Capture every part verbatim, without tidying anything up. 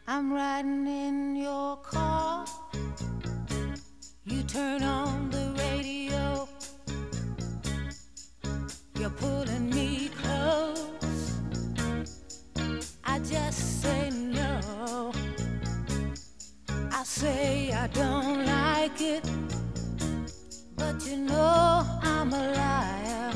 I'm riding in your car. You turn on the radio. You're pulling me close. I just say no. I say I don't like it, but you know I'm a liar.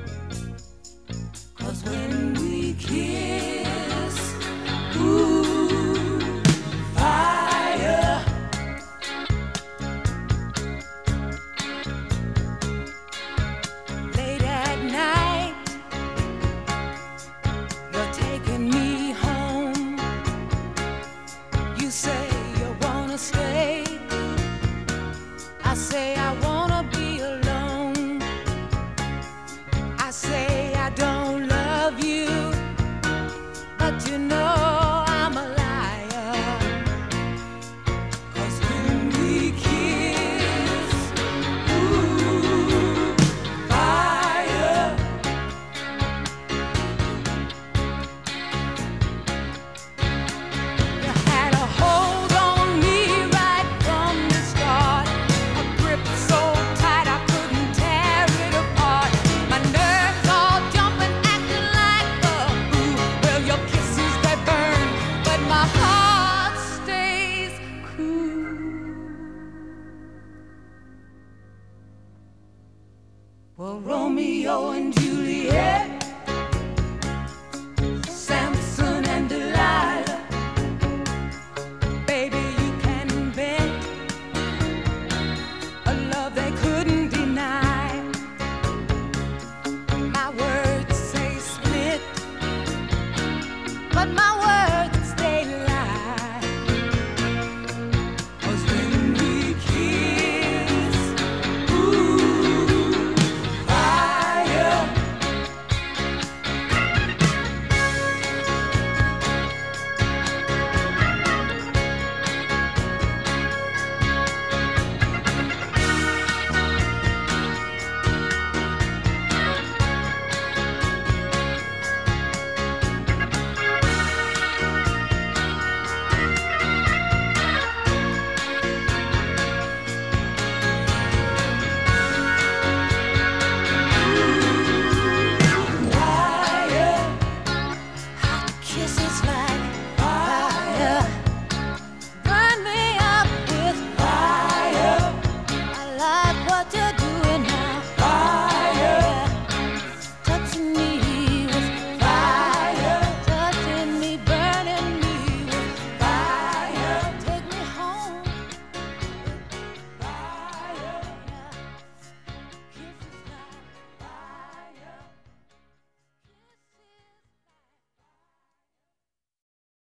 'Cause when we kiss, ooh, fire. Late at night, you're taking me home. You say you wanna stay. I say I wanna be alone. I say I don't love you, but you know I'm a liar. 'Cause when we kiss, ooh, fire. You had a hold on me right from the start, a grip so tight I couldn't tear it apart. My nerves all jumping, acting like a fool. Well, your kisses they burn, but my heart stays cool. Well, Romeo and Juliet, Samson and Delilah, baby, you can invent a love they couldn't deny. My words say split, but my words they lie. 'Cause when we kiss, ooh, fire. Fire. Hot kisses like